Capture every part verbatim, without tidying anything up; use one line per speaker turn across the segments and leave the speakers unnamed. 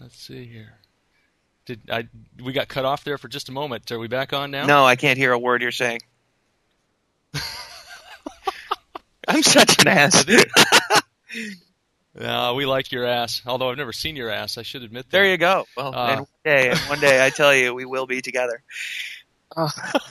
Let's see here. Did I? We got cut off there for just a moment. Are we back on now?
No, I can't hear a word you're saying. I'm such an ass.
No, we like your ass. Although I've never seen your ass, I should admit that.
There you go. Well,
Uh,
and one day, and one day, I tell you, we will be together. Oh.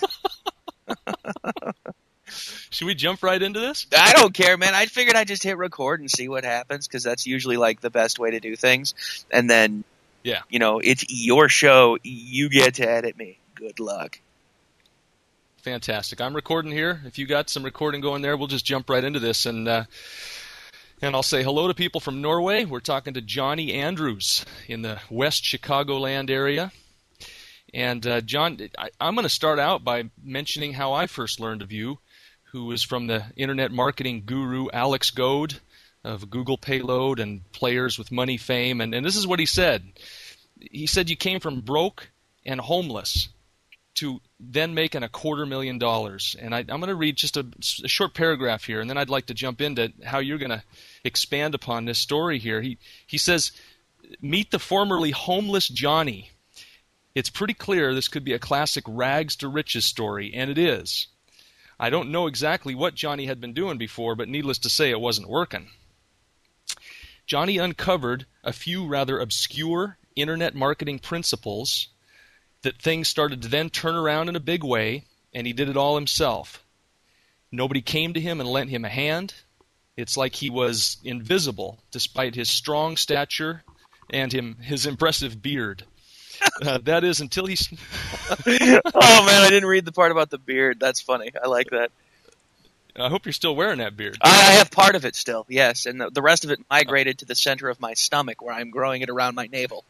Should we jump right into this?
I don't care, man. I figured I'd just hit record and see what happens, because that's usually like the best way to do things. And then,
yeah,
you know, it's your show. You get to edit me. Good luck.
Fantastic. I'm recording here. If you got some recording going there, we'll just jump right into this. And uh, and I'll say hello to people from Norway. We're talking to Johnny Andrews in the West Chicagoland area. And uh, John, I, I'm going to start out by mentioning how I first learned of you, who was from the internet marketing guru Alex Goad of Google Payload and Players with Money fame. And, and this is what he said. He said you came from broke and homeless to then making a quarter million dollars. And I, I'm going to read just a, a short paragraph here, and then I'd like to jump into how you're going to expand upon this story here. He, he says, meet the formerly homeless Johnny. It's pretty clear this could be a classic rags to riches story, and it is. I don't know exactly what Johnny had been doing before, but needless to say, it wasn't working. Johnny uncovered a few rather obscure internet marketing principles that things started to then turn around in a big way, and he did it all himself. Nobody came to him and lent him a hand. It's like he was invisible, despite his strong stature and him his impressive beard. Uh, that is until he...
Oh, man, I didn't read the part about the beard. That's funny. I like that.
I hope you're still wearing that beard.
I have part of it still, yes, and the, the rest of it migrated to the center of my stomach, where I'm growing it around my navel.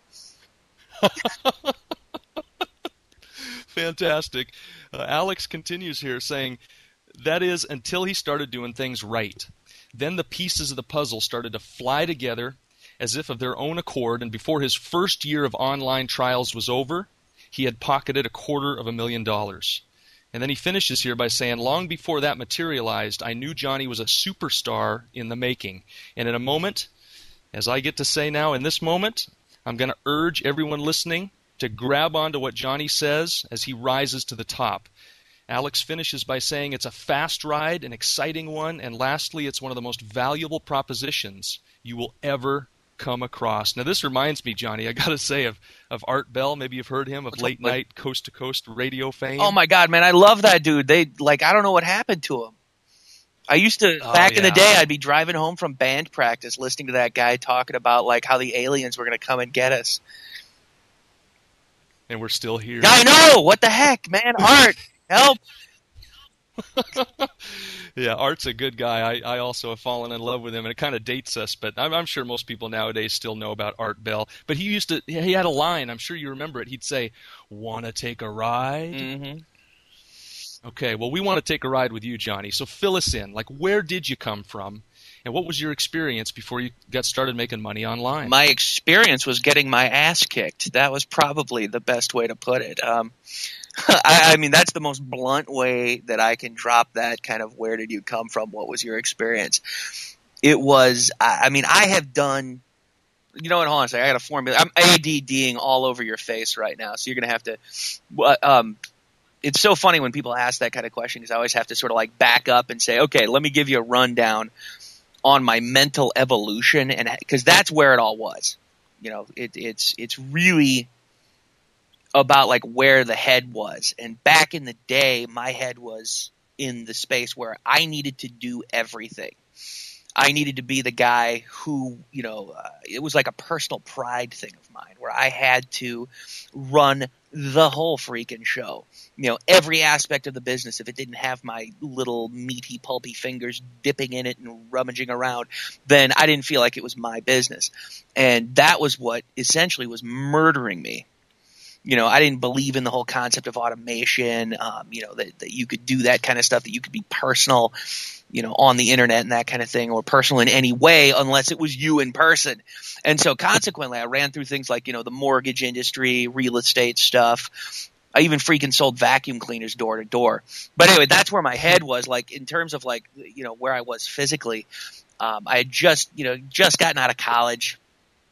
Fantastic. Uh, Alex continues here saying, that is until he started doing things right. Then the pieces of the puzzle started to fly together as if of their own accord, and before his first year of online trials was over, he had pocketed a quarter of a million dollars. And then he finishes here by saying, long before that materialized, I knew Johnny was a superstar in the making. And in a moment, as I get to say now, in this moment, I'm going to urge everyone listening to grab onto what Johnny says as he rises to the top. Alex finishes by saying it's a fast ride, an exciting one, and lastly, it's one of the most valuable propositions you will ever come across. Now, this reminds me, Johnny, I got to say, of, of Art Bell. Maybe you've heard him, of late night, coast-to-coast radio fame.
Oh, my God, man, I love that dude. They, like, I don't know what happened to him. I used to,
oh,
back
yeah.
in the day, I'd be driving home from band practice listening to that guy talking about, like, how the aliens were going to come and get us.
And we're still here.
I know! What the heck, man? Art, help!
Yeah, Art's a good guy. I, I also have fallen in love with him, and it kind of dates us, but I'm, I'm sure most people nowadays still know about Art Bell. But he used to, he had a line, I'm sure you remember it. He'd say, wanna take a ride?
Mm-hmm.
Okay, well, we want to take a ride with you, Johnny. So fill us in. Like, where did you come from? And what was your experience before you got started making money online?
My experience was getting my ass kicked. That was probably the best way to put it. Um, I, I mean, that's the most blunt way that I can drop that kind of where did you come from? What was your experience? It was, I, I mean, I have done, you know what, hold on a second. I got a formula. I'm ADDing all over your face right now. So you're going to have to, um, it's so funny when people ask that kind of question because I always have to sort of like back up and say, okay, let me give you a rundown on my mental evolution, and because that's where it all was. You know, it, it's it's really about like where the head was. And back in the day, my head was in the space where I needed to do everything. I needed to be the guy who, you know, uh, it was like a personal pride thing of mine where I had to run the whole freaking show. You know, every aspect of the business, if it didn't have my little meaty, pulpy fingers dipping in it and rummaging around, then I didn't feel like it was my business. And that was what essentially was murdering me. You know, I didn't believe in the whole concept of automation, um, you know, that, that you could do that kind of stuff, that you could be personal, you know, on the internet and that kind of thing, or personal in any way unless it was you in person. And so consequently, I ran through things like, you know, the mortgage industry, real estate stuff. I even freaking sold vacuum cleaners door to door. But anyway, that's where my head was, like, in terms of like, you know, where I was physically. Um, I had just, you know, just gotten out of college.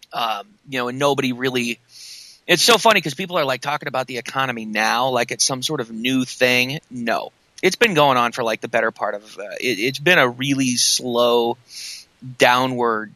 Um, you know, and nobody really. It's so funny because people are like talking about the economy now, like it's some sort of new thing. No, it's been going on for like the better part of. Uh, it, it's been a really slow downward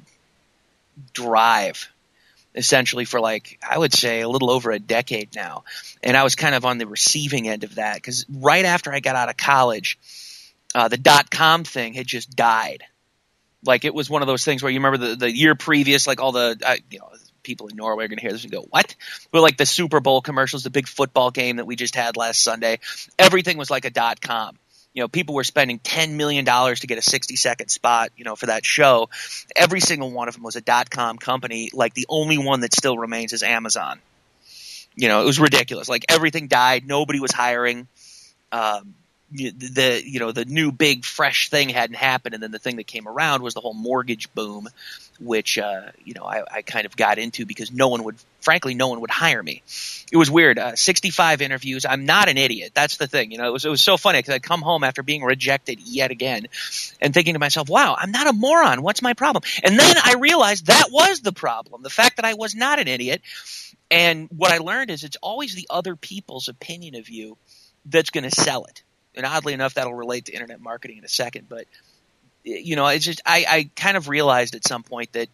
drive, essentially for like I would say a little over a decade now, and I was kind of on the receiving end of that because right after I got out of college, uh, the dot com thing had just died. Like it was one of those things where you remember the, the year previous, like all the, uh, you know, people in Norway are going to hear this and go, what? But like the Super Bowl commercials, the big football game that we just had last Sunday, everything was like a dot com. You know, people were spending ten million dollars to get a sixty second spot, you know, for that show. Every single one of them was a dot com company. Like the only one that still remains is Amazon. You know, it was ridiculous. Like everything died. Nobody was hiring. Um, the you know the new big fresh thing hadn't happened, and then the thing that came around was the whole mortgage boom, which uh, you know I, I kind of got into because no one would, frankly, no one would hire me. It was weird. Uh, sixty-five interviews. I'm not an idiot. That's the thing. You know, it was it was so funny because I'd come home after being rejected yet again, and thinking to myself, "Wow, I'm not a moron. What's my problem?" And then I realized that was the problem: the fact that I was not an idiot. And what I learned is it's always the other people's opinion of you that's going to sell it. And oddly enough, that'll relate to internet marketing in a second. But, you know, it's just I, I kind of realized at some point that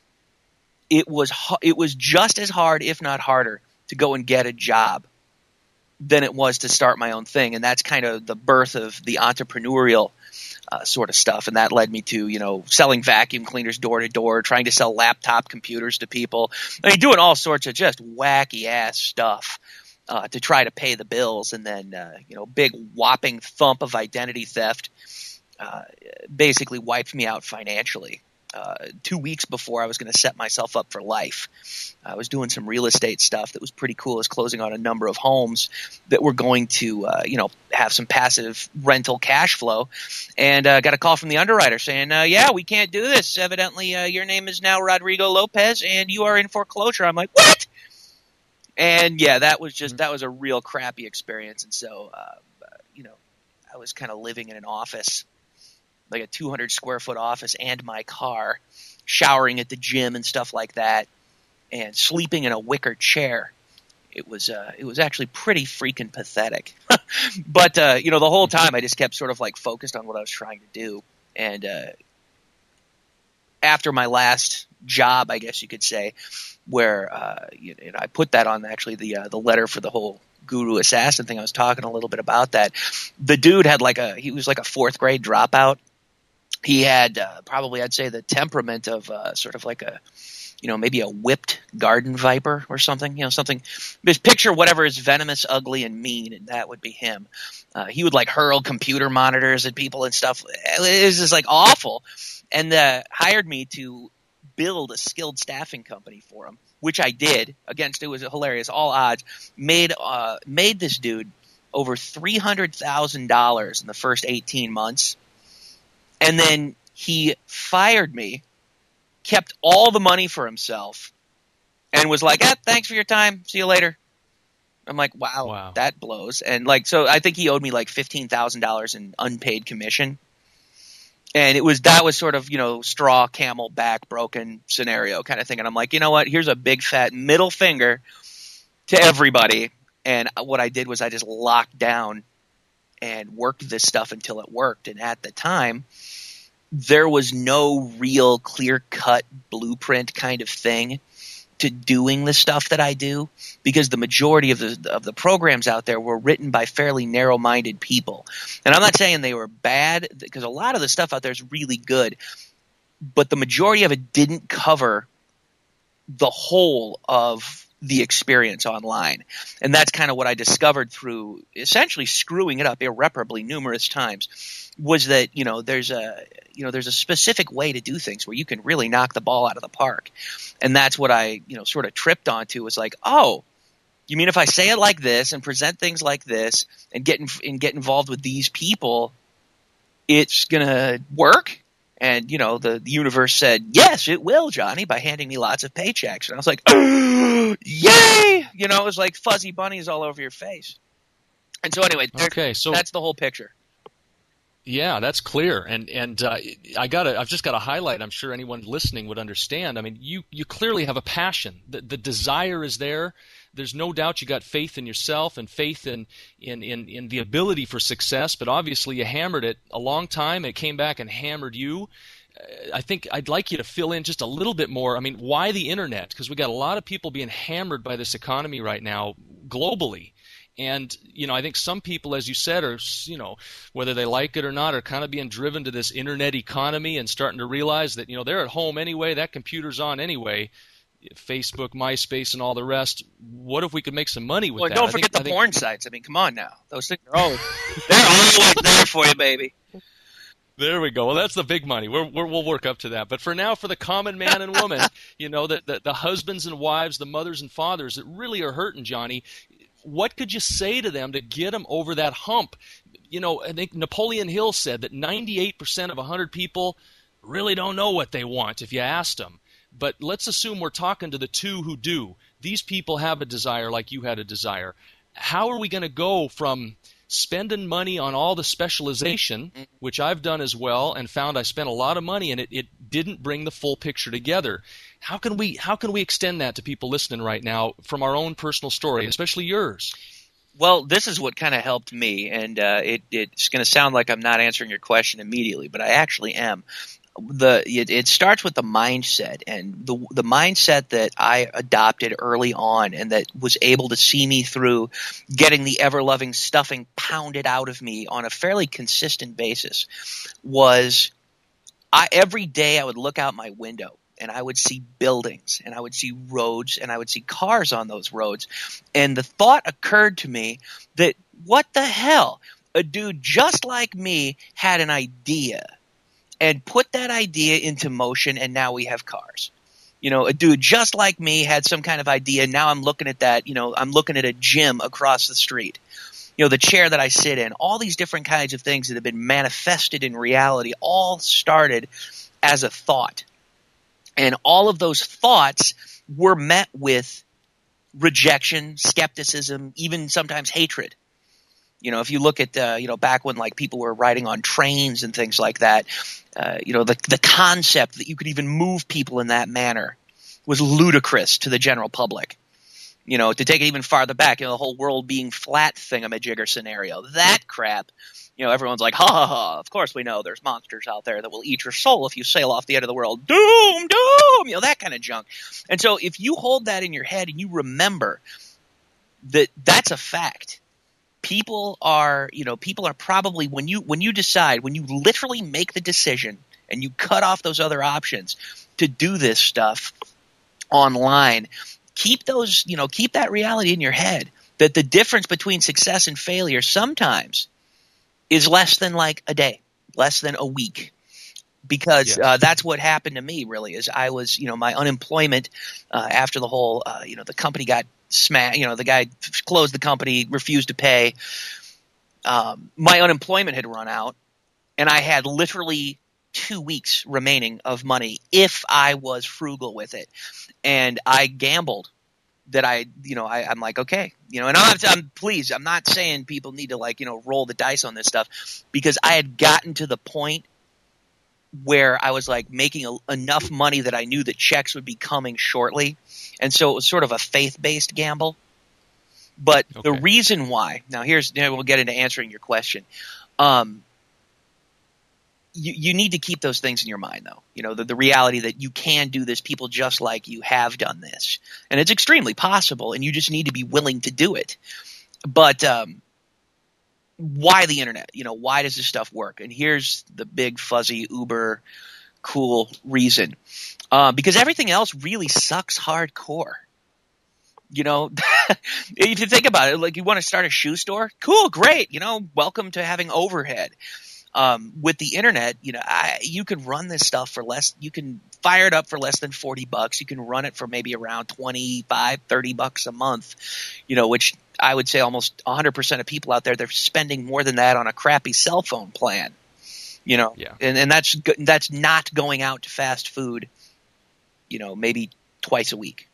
it was it was just as hard, if not harder, to go and get a job than it was to start my own thing. And that's kind of the birth of the entrepreneurial uh, sort of stuff. And that led me to, you know, selling vacuum cleaners door to door, trying to sell laptop computers to people. I mean, doing all sorts of just wacky ass stuff. Uh, to try to pay the bills, and then uh, you know, big whopping thump of identity theft uh, basically wiped me out financially. Uh, two weeks before I was going to set myself up for life, I was doing some real estate stuff that was pretty cool. I was closing on a number of homes that were going to, uh, you know, have some passive rental cash flow, and uh, got a call from the underwriter saying, uh, "Yeah, we can't do this. Evidently, uh, your name is now Rodrigo Lopez, and you are in foreclosure." I'm like, "What?" And yeah, that was just, that was a real crappy experience. And so, uh, you know, I was kind of living in an office, like a two hundred square foot office and my car, showering at the gym and stuff like that, and sleeping in a wicker chair. It was, uh, it was actually pretty freaking pathetic. But, uh, you know, the whole time I just kept sort of like focused on what I was trying to do. And, uh, after my last job, I guess you could say, where uh, you know, I put that on actually the uh, the letter for the whole Guru Assassin thing. I was talking a little bit about that. The dude had like a he was like a fourth grade dropout. He had uh, probably I'd say the temperament of uh, sort of like a you know maybe a whipped garden viper or something. You know something. Just picture whatever is venomous, ugly, and mean, and that would be him. Uh, he would like hurl computer monitors at people and stuff. It was just like awful. And uh, hired me to build a skilled staffing company for him, which I did. Against it was hilarious, all odds. Made uh, made this dude over three hundred thousand dollars in the first eighteen months, and then he fired me, kept all the money for himself, and was like, eh, "Thanks for your time. See you later." I'm like, "Wow,
wow.
that blows." And like, so I think he owed me like fifteen thousand dollars in unpaid commission. And it was, that was sort of, you know, straw, camel, back, broken scenario kind of thing. And I'm like, you know what? Here's a big fat middle finger to everybody. And what I did was I just locked down and worked this stuff until it worked. And at the time, there was no real clear cut blueprint kind of thing to doing the stuff that I do, because the majority of the of the programs out there were written by fairly narrow-minded people. And I'm not saying they were bad, because a lot of the stuff out there is really good, but the majority of it didn't cover the whole of the experience online. And that's kind of what I discovered through essentially screwing it up irreparably numerous times, was that, you know, there's a, you know, there's a specific way to do things where you can really knock the ball out of the park. And that's what I, you know, sort of tripped onto, was like, oh, you mean if I say it like this and present things like this and get in, and get involved with these people, it's going to work? And, you know, the, the universe said, yes, it will, Johnny, by handing me lots of paychecks. And I was like, oh, yay! You know, it was like fuzzy bunnies all over your face. And so anyway,
okay, so
that's the whole picture.
Yeah, that's clear. And and uh, I got I've just got to highlight. I'm sure anyone listening would understand. I mean, you you clearly have a passion. The the desire is there. There's no doubt you got faith in yourself and faith in in in, in the ability for success. But obviously, you hammered it a long time. It came back and hammered you. I think I'd like you to fill in just a little bit more. I mean, why the internet? Because we got a lot of people being hammered by this economy right now globally. And, you know, I think some people, as you said, are, you know, whether they like it or not, are kind of being driven to this internet economy and starting to realize that, you know, they're at home anyway, that computer's on anyway, Facebook, MySpace, and all the rest. What if we could make some money with
well,
that?
Don't
I
forget
think,
the
I
porn
think,
sites. I mean, come on now. Those things are always, they're always there for you, baby.
There we go. Well, that's the big money. We're, we're, we'll work up to that. But for now, for the common man and woman, you know, the, the, the husbands and wives, the mothers and fathers that really are hurting, Johnny, what could you say to them to get them over that hump? You know, I think Napoleon Hill said that ninety-eight percent of one hundred people really don't know what they want if you asked them. But let's assume we're talking to the two who do. These people have a desire like you had a desire. How are we going to go from spending money on all the specialization, which I've done as well, and found I spent a lot of money and it, it didn't bring the full picture together? How can we how can we extend that to people listening right now from our own personal story, especially yours?
Well, this is what kind of helped me, and uh, it, it's going to sound like I'm not answering your question immediately, but I actually am. The it, it starts with the mindset, and the the mindset that I adopted early on, and that was able to see me through getting the ever-loving stuffing pounded out of me on a fairly consistent basis, was I every day I would look out my window and I would see buildings and I would see roads and I would see cars on those roads, and the thought occurred to me that what the hell, a dude just like me had an idea and put that idea into motion, and now we have cars. You know, a dude just like me had some kind of idea. Now I'm looking at that, you know, I'm looking at a gym across the street. You know, the chair that I sit in, all these different kinds of things that have been manifested in reality all started as a thought. And all of those thoughts were met with rejection, skepticism, even sometimes hatred. You know, if you look at, uh, you know, back when like people were riding on trains and things like that, uh, you know, the the concept that you could even move people in that manner was ludicrous to the general public. You know, to take it even farther back, you know, the whole world being flat thingamajigger scenario, that crap, you know, everyone's like, ha ha ha, of course we know there's monsters out there that will eat your soul if you sail off the end of the world. Doom, doom, you know, that kind of junk. And so if you hold that in your head and you remember that that's a fact, people are, you know, people are probably, when you when you decide, when you literally make the decision and you cut off those other options to do this stuff online, keep those, you know, keep that reality in your head that the difference between success and failure sometimes is less than like a day, less than a week. Because
Yes.
uh, that's what happened to me, really, is I was, you know, my unemployment uh, after the whole, uh, you know, the company got smashed, you know, the guy closed the company, refused to pay. Um, my unemployment had run out, and I had literally two weeks remaining of money if I was frugal with it. And I gambled that I, you know, I, I'm like, okay, you know, and I'm, I'm please, I'm not saying people need to like, you know, roll the dice on this stuff, because I had gotten to the point where I was like making a, enough money that I knew that checks would be coming shortly. And so it was sort of a faith-based gamble. But
Okay.
the reason why, now here's, you know, we'll get into answering your question. Um, you, you need to keep those things in your mind, though. You know, the, the reality that you can do this, people just like you have done this. And it's extremely possible, and you just need to be willing to do it. But um, why the internet? You know, why does this stuff work? And here's the big, fuzzy, uber cool reason. Uh, because everything else really sucks hardcore. You know, if you think about it, like you want to start a shoe store, cool, great. You know, welcome to having overhead. Um, with the internet, you know, I, you can run this stuff for less. You can fire it up for less than forty bucks. You can run it for maybe around twenty-five, thirty bucks a month, you know, which I would say almost one hundred percent of people out there, they're spending more than that on a crappy cell phone plan, you know,
Yeah.
and, and that's, that's not going out to fast food, you know, maybe twice a week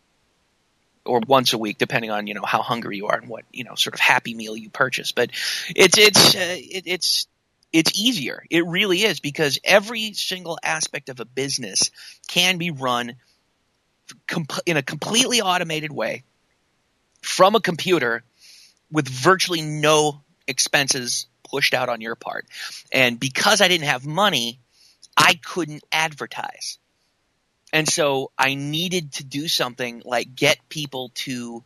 or once a week, depending on, you know, how hungry you are and what, you know, sort of happy meal you purchase. But it's, it's, uh, it, it's, it's easier. It really is, because every single aspect of a business can be run comp- in a completely automated way from a computer with virtually no expenses pushed out on your part. And because I didn't have money, I couldn't advertise. And so I needed to do something like get people to,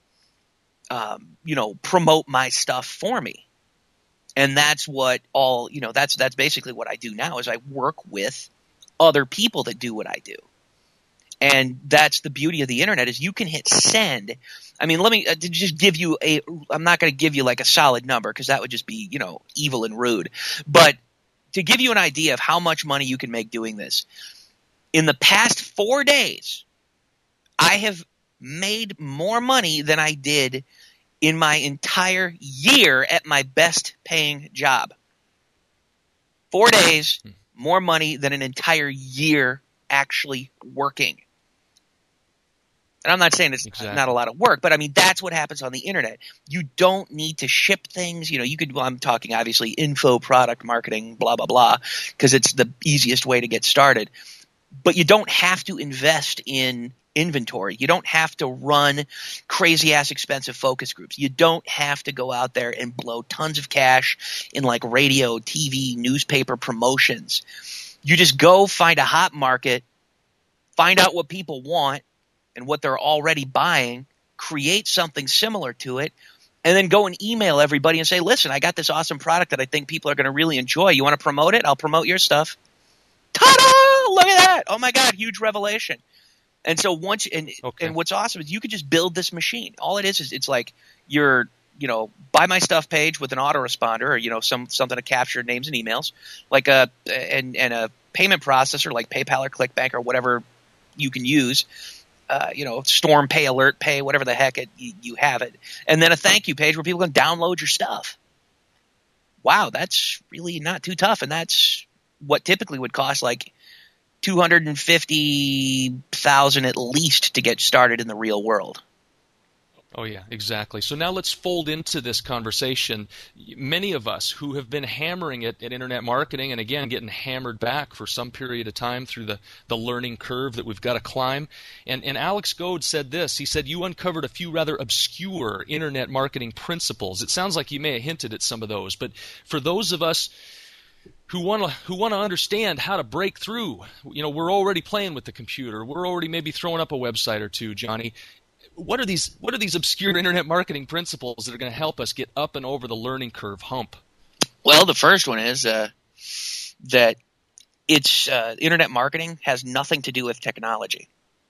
um, you know, promote my stuff for me. And that's what all, you know, that's, that's basically what I do now is I work with other people that do what I do. And that's the beauty of the internet is you can hit send. I mean, let me uh, just give you a – I'm not going to give you like a solid number because that would just be, you know, evil and rude. But to give you an idea of how much money you can make doing this, in the past four days, I have made more money than I did in my entire year at my best paying job. Four days, more money than an entire year actually working. And I'm not saying it's exactly. not a lot of work, but I mean, that's what happens on the internet. You don't need to ship things. You know, you could, well, I'm talking obviously info, product marketing, blah, blah, blah, because it's the easiest way to get started. But you don't have to invest in inventory. You don't have to run crazy ass expensive focus groups. You don't have to go out there and blow tons of cash in like radio, T V, newspaper promotions. You just go find a hot market, find out what people want and what they're already buying, create something similar to it, and then go and email everybody and say, listen, I got this awesome product that I think people are going to really enjoy. You want to promote it? I'll promote your stuff. Ta-da! Look at that. Oh, my God, huge revelation. And so once and, okay. and what's awesome is you could just build this machine. All it is is it's like your, you know, buy my stuff page with an autoresponder or, you know, some something to capture names and emails, like a and, and a payment processor like PayPal or ClickBank or whatever you can use. Uh, you know, Storm Pay, Alert Pay, whatever the heck it, you, you have it. And then a thank you page where people can download your stuff. Wow, that's really not too tough. And that's what typically would cost like two hundred fifty thousand dollars at least to get started in the real world.
Oh, yeah, exactly. So now let's fold into this conversation many of us who have been hammering it at internet marketing and, again, getting hammered back for some period of time through the, the learning curve that we've got to climb. And, and Alex Goad said this. He said, you uncovered a few rather obscure internet marketing principles. It sounds like you may have hinted at some of those. But for those of us who want to who want to understand how to break through, you know, we're already playing with the computer. We're already maybe throwing up a website or two, Johnny. What are these what are these obscure internet marketing principles that are going to help us get up and over the learning curve hump?
Well, the first one is uh, that it's uh, internet marketing has nothing to do with technology.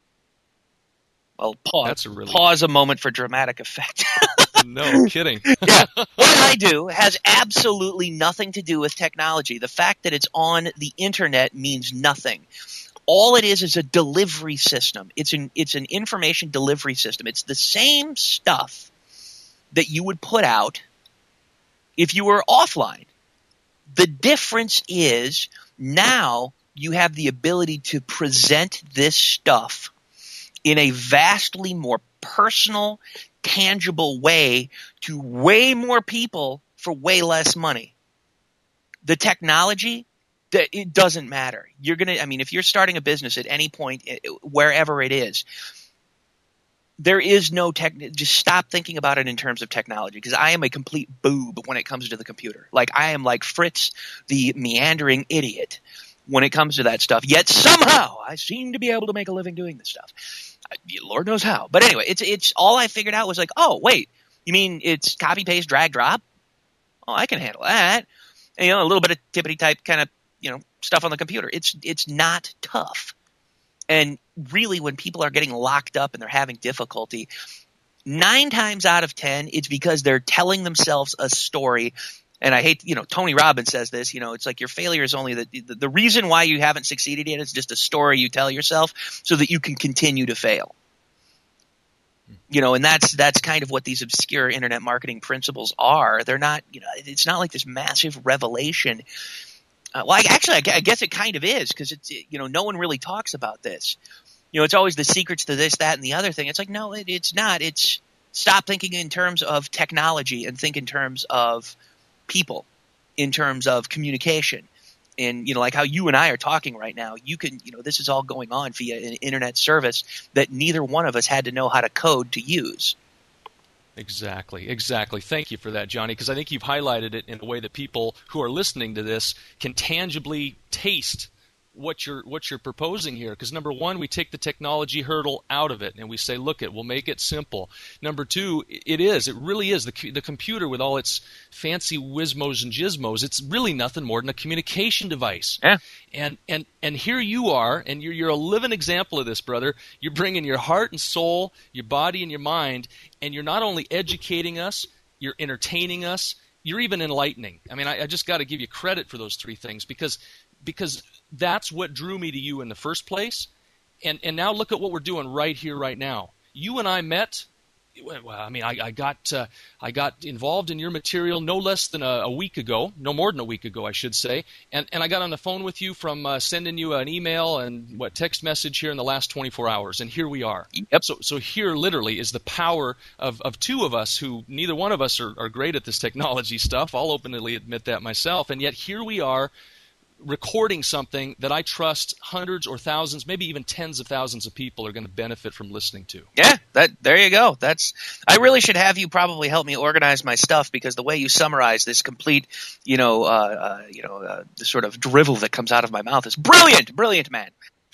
Well, pause,
That's a really...
pause a moment for dramatic effect.
No kidding.
Yeah. What I do has absolutely nothing to do with technology. The fact that it's on the internet means nothing. All it is is a delivery system. It's an it's an information delivery system. It's the same stuff that you would put out if you were offline. The difference is now you have the ability to present this stuff in a vastly more personal, tangible way to way more people for way less money. The technology, it doesn't matter. You're going to, I mean, if you're starting a business at any point, wherever it is, there is no tech, just stop thinking about it in terms of technology, because I am a complete boob when it comes to the computer. Like I am like Fritz, the meandering idiot when it comes to that stuff. Yet somehow I seem to be able to make a living doing this stuff. Lord knows how. But anyway, it's it's all I figured out was like, oh, wait, you mean it's copy, paste, drag, drop? Oh, I can handle that. And, you know, a little bit of tippity type kind of, you know, stuff on the computer. It's it's not tough. And really, when people are getting locked up and they're having difficulty, nine times out of ten, it's because they're telling themselves a story. And I hate, you know, Tony Robbins says this, you know, it's like your failure is only the, the, the reason why you haven't succeeded yet is just a story you tell yourself so that you can continue to fail. You know, and that's that's kind of what these obscure internet marketing principles are. They're not, you know, it's not like this massive revelation. Uh, well, I, actually, I, I guess it kind of is, because it's, you know, no one really talks about this. You know, it's always the secrets to this, that, and the other thing. It's like, no, it, it's not. It's stop thinking in terms of technology and think in terms of people. in terms of communication. And, you know, like how you and I are talking right now, you can, you know, this is all going on via an internet service that neither one of us had to know how to code to use.
Exactly, exactly. Thank you for that, Johnny, because I think you've highlighted it in a way that people who are listening to this can tangibly taste what you're what you're proposing here. Because number one, we take the technology hurdle out of it and we say, look, it we'll make it simple. Number two, it is, it really is the the computer with all its fancy whizmos and gizmos. It's really nothing more than a communication device.
Yeah.
And and and here you are, and you're you're a living example of this, brother. You're bringing your heart and soul, your body and your mind, and you're not only educating us, you're entertaining us, you're even enlightening. I mean, I, I just got to give you credit for those three things because because that's what drew me to you in the first place. And and now look at what we're doing right here, right now. You and I met. Well, I mean, I, I got uh, I got involved in your material no less than a, a week ago, no more than a week ago, I should say. And and I got on the phone with you from uh, sending you an email and what text message here in the last twenty-four hours, and here we are.
Yep.
So so here literally is the power of, of two of us who neither one of us are, are great at this technology stuff. I'll openly admit that myself, and yet here we are, recording something that I trust hundreds or thousands, maybe even tens of thousands of people are going to benefit from listening to.
Yeah, that there you go. That's I really should have you probably help me organize my stuff because the way you summarize this complete, you know, uh, uh, you know, uh, the sort of drivel that comes out of my mouth is brilliant, brilliant, man.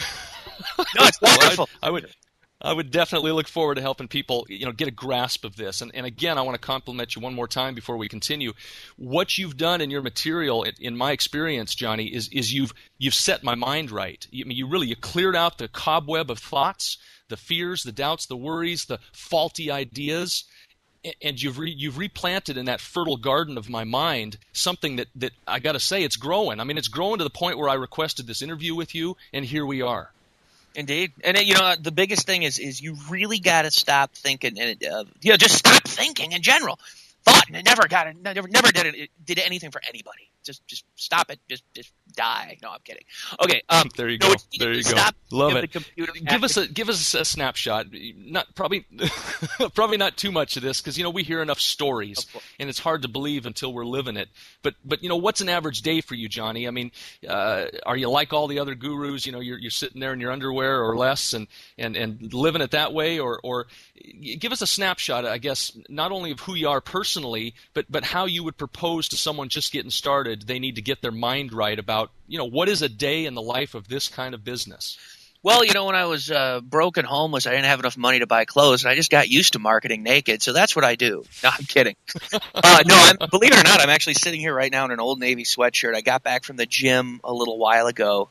No, it's wonderful.
Well, I, I would. I would definitely look forward to helping people, you know, get a grasp of this. And, and again, I want to compliment you one more time before we continue. What you've done in your material, in my experience, Johnny, is is you've you've set my mind right. I mean, you really you cleared out the cobweb of thoughts, the fears, the doubts, the worries, the faulty ideas, and you've re, you've replanted in that fertile garden of my mind something that that I got to say, it's growing. I mean, it's growing to the point where I requested this interview with you, and here we are.
Indeed. And, you know, the biggest thing is is you really got to stop thinking, and uh, you know, just stop thinking in general. Thought never got it, never, never did it, it, did anything for anybody. Just just stop it. Just just die. No, I'm kidding. Okay. Um,
there you
no,
go. There you go. Love it. Give us a give us a snapshot. Not probably probably not too much of this because you know we hear enough stories and it's hard to believe until we're living it. But but you know what's an average day for you, Johnny? I mean, uh, are you like all the other gurus? You know, you're you're sitting there in your underwear or less and and and living it that way, or or give us a snapshot, I guess, not only of who you are personally, but but how you would propose to someone just getting started. They need to get their mind right about, you know, what is a day in the life of this kind of business?
Well, you know, when I was uh, broke and homeless, I didn't have enough money to buy clothes, and I just got used to marketing naked. So that's what I do. No, I'm kidding. uh, no, I'm, believe it or not, I'm actually sitting here right now in an Old Navy sweatshirt. I got back from the gym a little while ago.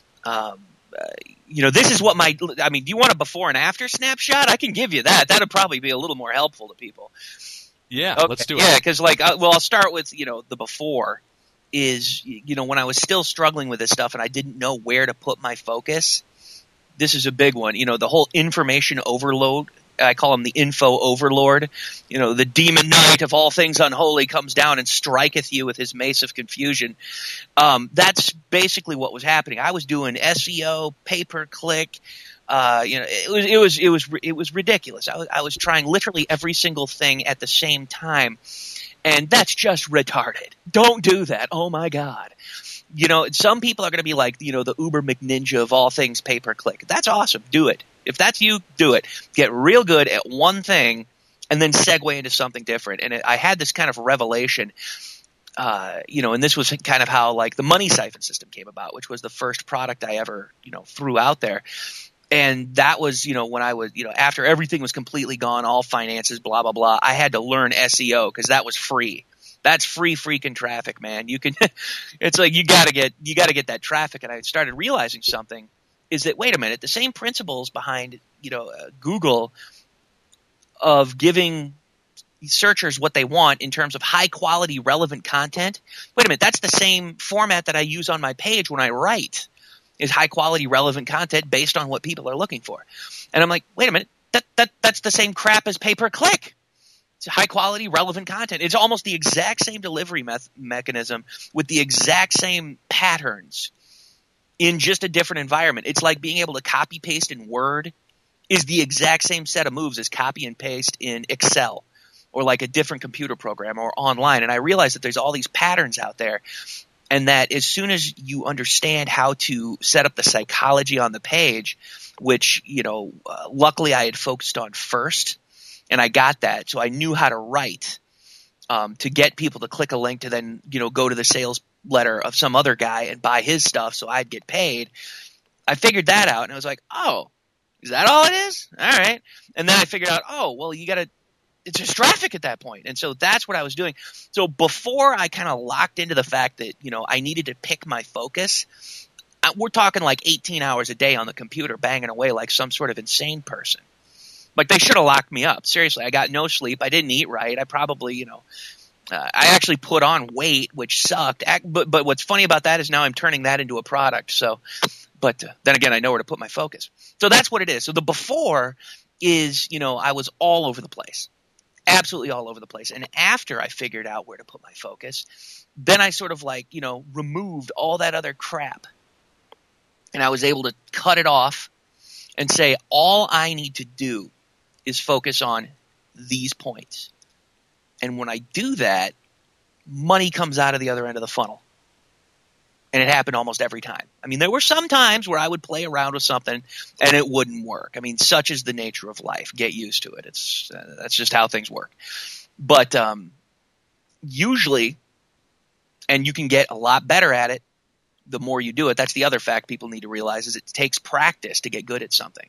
Um, uh, you know, this is what my – I mean, do you want a before and after snapshot? I can give you that. That would probably be a little more helpful to people.
Yeah,
okay.
Let's do it.
Yeah, because, like, uh, well, I'll start with, you know, the before. Is, you know, when I was still struggling with this stuff and I didn't know where to put my focus, this is a big one. You know, the whole information overload, I call him the info overlord. You know, the demon knight of all things unholy comes down and striketh you with his mace of confusion. Um, that's basically what was happening. I was doing S E O, pay-per-click. Uh, you know, it was, it was, it was, it was ridiculous. I was, I was trying literally every single thing at the same time. And that's just retarded. Don't do that. Oh, my God. You know, some people are going to be like, you know, the Uber McNinja of all things pay-per-click. That's awesome. Do it. If that's you, do it. Get real good at one thing and then segue into something different. And it, I had this kind of revelation, uh, you know, and this was kind of how, like, the money siphon system came about, which was the first product I ever, you know, threw out there. And that was, you know, when I was, you know, after everything was completely gone, all finances, blah, blah, blah, I had to learn S E O because that was free. That's free freaking traffic, man. You can, it's like you got to get, you got to get that traffic. And I started realizing something is that, wait a minute, the same principles behind, you know, uh, Google of giving searchers what they want in terms of high quality, relevant content. Wait a minute, that's the same format that I use on my page when I write. Is high quality, relevant content based on what people are looking for. And I'm like, wait a minute, that that that's the same crap as pay-per-click. It's high quality, relevant content. It's almost the exact same delivery me- mechanism with the exact same patterns in just a different environment. It's like being able to copy paste in Word is the exact same set of moves as copy and paste in Excel. or like a different computer program or online. And I realized that there's all these patterns out there, and that as soon as you understand how to set up the psychology on the page, which, you know, uh, luckily I had focused on first, and I got that. So I knew how to write um, to get people to click a link to then, you know, go to the sales letter of some other guy and buy his stuff so I'd get paid. I figured that out, and I was like, oh, is that all it is? All right. And then I figured out, oh, well, you got to – it's just traffic at that point. And so that's what I was doing. So before I kind of locked into the fact that, you know, I needed to pick my focus, I, we're talking like eighteen hours a day on the computer banging away like some sort of insane person. Like they should have locked me up. Seriously, I got no sleep. I didn't eat right. I probably, you know – Uh, I actually put on weight, which sucked. But but what's funny about that is now I'm turning that into a product. So, but uh, then again, I know where to put my focus. So that's what it is. So the before is, you know, I was all over the place, absolutely all over the place. And after I figured out where to put my focus, then I sort of like, you know, removed all that other crap, and I was able to cut it off and say, all I need to do is focus on these points. And when I do that, money comes out of the other end of the funnel. And it happened almost every time. I mean, there were some times where I would play around with something and it wouldn't work. I mean, such is the nature of life. Get used to it. It's uh, that's just how things work. But um, usually, and you can get a lot better at it the more you do it. That's the other fact people need to realize is it takes practice to get good at something.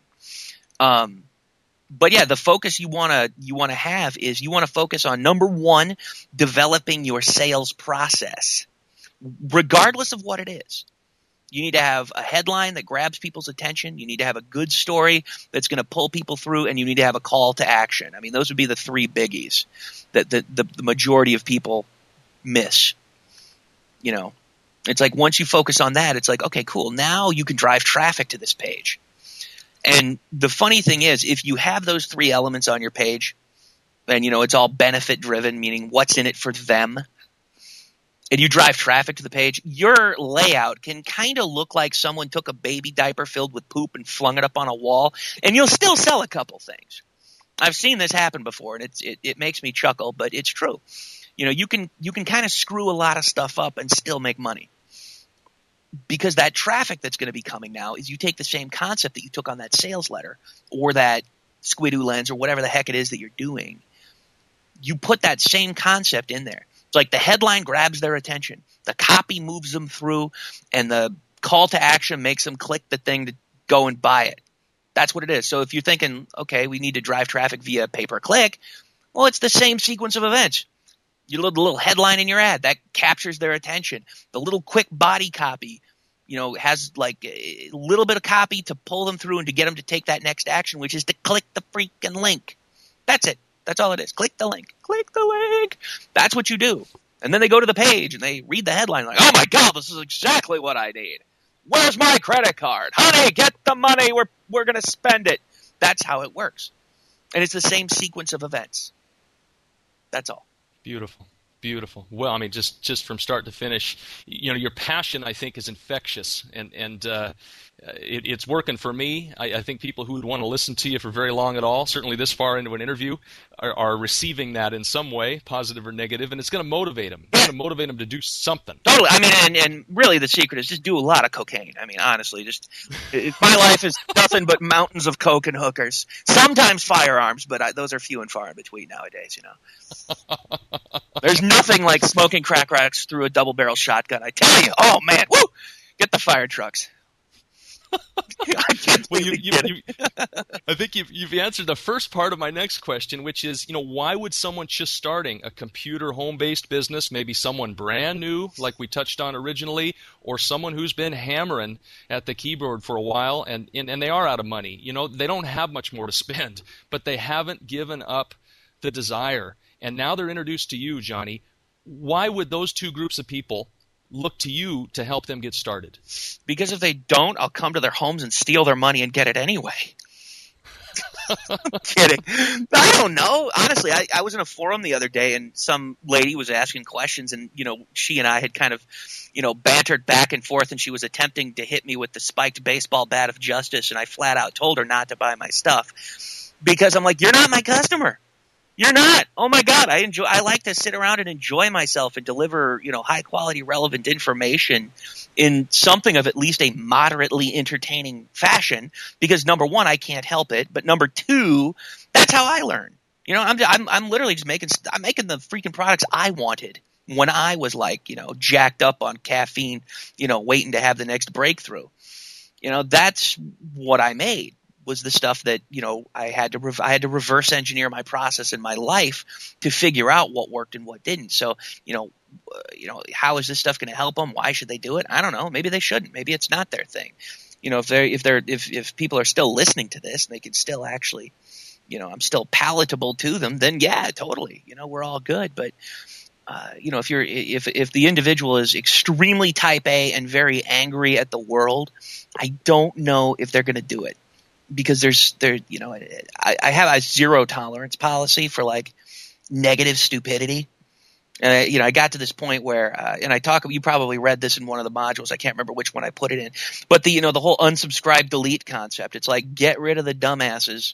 Um, but yeah, the focus you want to you want to have is you want to focus on, number one, developing your sales process. Regardless of what it is, you need to have a headline that grabs people's attention. You need to have a good story that's going to pull people through, and you need to have a call to action. I mean, those would be the three biggies that the, the, the majority of people miss. You know, it's like once you focus on that, it's like, okay, cool. Now you can drive traffic to this page. And the funny thing is, if you have those three elements on your page, and, you know, it's all benefit driven, meaning what's in it for them, and you drive traffic to the page, your layout can kind of look like someone took a baby diaper filled with poop and flung it up on a wall, and you'll still sell a couple things. I've seen this happen before, and it's, it, it makes me chuckle, but it's true. You know, you can you can kind of screw a lot of stuff up and still make money. Because that traffic that's going to be coming now is you take the same concept that you took on that sales letter or that Squidoo lens or whatever the heck it is that you're doing. You put that same concept in there. It's like the headline grabs their attention, the copy moves them through, and the call to action makes them click the thing to go and buy it. That's what it is. So if you're thinking, okay, we need to drive traffic via pay-per-click, well, it's the same sequence of events. You load the little headline in your ad that captures their attention. The little quick body copy, you know, has like a little bit of copy to pull them through and to get them to take that next action, which is to click the freaking link. That's it. That's all it is. Click the link. Click the link. That's what you do. And then they go to the page and they read the headline like, oh my God, this is exactly what I need. Where's my credit card? Honey, get the money. We're we're going to spend it. That's how it works. And it's the same sequence of events. That's all.
Beautiful. Beautiful. Well, I mean, just, just from start to finish, you know, your passion, I think, is infectious, and and uh, it, it's working for me. I, I think people who would want to listen to you for very long at all, certainly this far into an interview, are, are receiving that in some way, positive or negative, and it's going to motivate them. It's going to motivate them to do something.
Totally. I mean, and, and really the secret is just do a lot of cocaine. I mean, honestly, just it, my life is nothing but mountains of coke and hookers. Sometimes firearms, but I, those are few and far in between nowadays, you know. There's nothing like smoking crack rocks through a double barrel shotgun. I tell you, oh man, woo! Get the fire trucks. I can't
well, you, you, you, I think you've, you've answered the first part of my next question, which is, you know, why would someone just starting a computer home-based business, maybe someone brand new, like we touched on originally, or someone who's been hammering at the keyboard for a while and, and, and they are out of money, you know, they don't have much more to spend, but they haven't given up the desire. And now they're introduced to you, Johnny. Why would those two groups of people look to you to help them get started?
Because if they don't, I'll come to their homes and steal their money and get it anyway. I'm kidding. I don't know. Honestly, I, I was in a forum the other day and some lady was asking questions and, you know, she and I had kind of, you know, bantered back and forth and she was attempting to hit me with the spiked baseball bat of justice and I flat out told her not to buy my stuff because I'm like, you're not my customer. You're not. Oh my God. I enjoy, I like to sit around and enjoy myself and deliver, you know, high quality, relevant information in something of at least a moderately entertaining fashion because number one, I can't help it. But number two, that's how I learn. You know, I'm, I'm, I'm literally just making, I'm making the freaking products I wanted when I was like, you know, jacked up on caffeine, you know, waiting to have the next breakthrough. You know, that's what I made. Was the stuff that, you know, I had to re- I had to reverse engineer my process in my life to figure out what worked and what didn't. So, you know, uh, you know, how is this stuff going to help them? Why should they do it? I don't know. Maybe they shouldn't. Maybe it's not their thing. You know, if they're if they're if if people are still listening to this, and they can still actually, you know, I'm still palatable to them. Then yeah, totally. You know, we're all good. But uh, you know, if you're if if the individual is extremely type A and very angry at the world, I don't know if they're going to do it. Because there's there you know I, I have a zero tolerance policy for like negative stupidity, and I, you know I got to this point where uh, and I talk you probably read this in one of the modules. I can't remember which one I put it in, but the you know the whole unsubscribe delete concept. It's like get rid of the dumbasses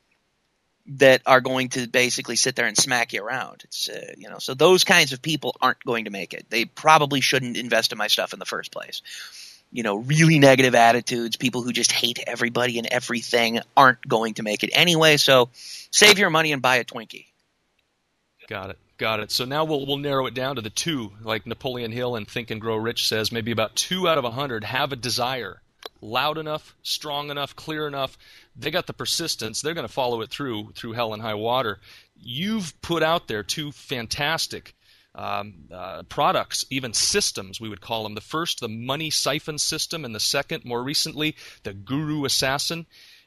that are going to basically sit there and smack you around. It's uh, you know so those kinds of people aren't going to make it. They probably shouldn't invest in my stuff in the first place. You know, really negative attitudes, people who just hate everybody and everything aren't going to make it anyway. So save your money and buy a Twinkie.
Got it. Got it. So now we'll we'll narrow it down to the two, like Napoleon Hill in Think and Grow Rich says, maybe about two out of a hundred have a desire. Loud enough, strong enough, clear enough. They got the persistence. They're going to follow it through, through hell and high water. You've put out there two fantastic Um, uh, products, even systems, we would call them. The first, the Money Siphon System, and the second, more recently, the Guru Assassin.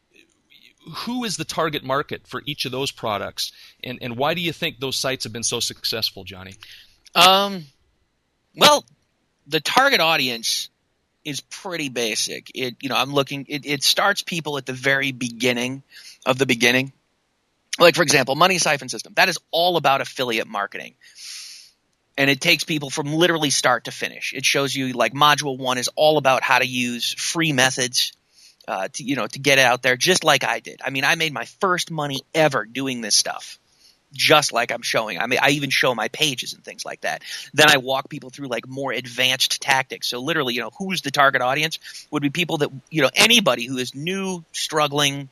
Who is the target market for each of those products, and, and why do you think those sites have been so successful, Johnny?
Um, well, the target audience is pretty basic. It, you know, I'm looking. It, it starts people at the very beginning of the beginning. Like, for example, Money Siphon System. That is all about affiliate marketing. And it takes people from literally start to finish. It shows you like module one is all about how to use free methods uh, to, you know, to get it out there just like I did. I mean, I made my first money ever doing this stuff just like I'm showing. I mean, I even show my pages and things like that. Then I walk people through like more advanced tactics. So literally, you know, who's the target audience would be people that, you know, anybody who is new, struggling,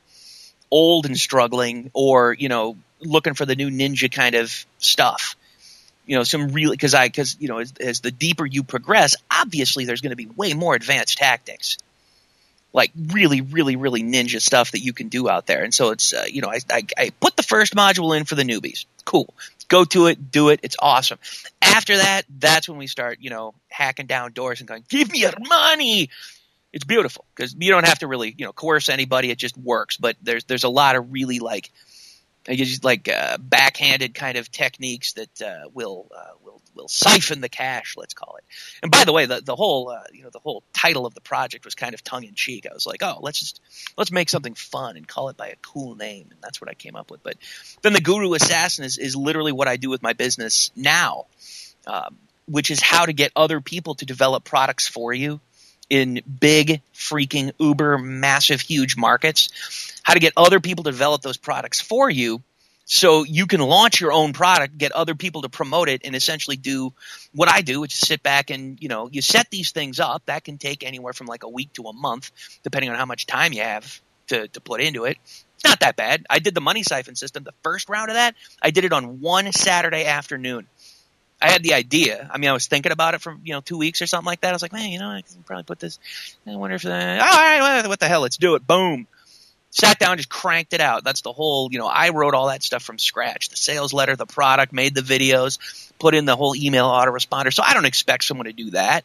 old and struggling, or, you know, looking for the new ninja kind of stuff. You know, some really, because I, because, you know, as, as the deeper you progress, obviously there's going to be way more advanced tactics, like really, really, really ninja stuff that you can do out there. And so it's, uh, you know, I, I, I put the first module in for the newbies. Cool. Go to it, do it. It's awesome. After that, that's when we start, you know, hacking down doors and going, give me your money. It's beautiful because you don't have to really, you know, coerce anybody. It just works. But there's, there's a lot of really like, just like uh, backhanded kind of techniques that uh, will uh, will will siphon the cash, let's call it. And by the way, the the whole uh, you know the whole title of the project was kind of tongue in cheek. I was like, oh, let's just let's make something fun and call it by a cool name, and that's what I came up with. But then the Guru Assassin is is literally what I do with my business now, um, which is how to get other people to develop products for you in big, freaking, uber, massive, huge markets. How to get other people to develop those products for you so you can launch your own product, get other people to promote it, and essentially do what I do, which is sit back and, you know, you set these things up. That can take anywhere from like a week to a month, depending on how much time you have to, to put into it. It's not that bad. I did the Money Siphon System. The first round of that, I did it on one Saturday afternoon. I had the idea. I mean, I was thinking about it for, you know, two weeks or something like that. I was like, man, you know, I can probably put this. I wonder if, the, all right, what the hell? Let's do it. Boom. Sat down, just cranked it out. That's the whole, you know, I wrote all that stuff from scratch. The sales letter, the product, made the videos, put in the whole email autoresponder. So I don't expect someone to do that.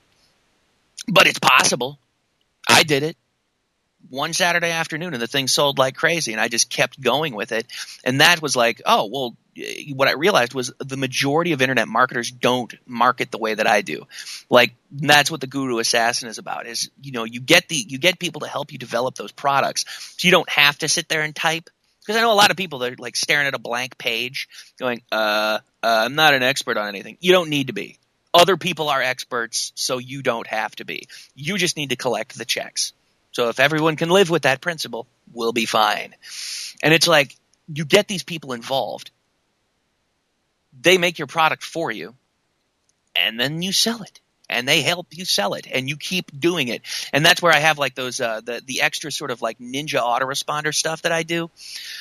But it's possible. I did it one Saturday afternoon, and the thing sold like crazy, and I just kept going with it. And that was like, oh, well, what I realized was the majority of internet marketers don't market the way that I do. Like, that's what the Guru Assassin is about, is, you know, you get the you get people to help you develop those products, so you don't have to sit there and type. Because I know a lot of people that are like staring at a blank page going, uh, uh, I'm not an expert on anything. You don't need to be. Other people are experts, so you don't have to be. You just need to collect the checks. So if everyone can live with that principle, we'll be fine. And it's like, you get these people involved, they make your product for you, and then you sell it. And they help you sell it, and you keep doing it. And that's where I have like those uh, the the extra sort of like ninja autoresponder stuff that I do.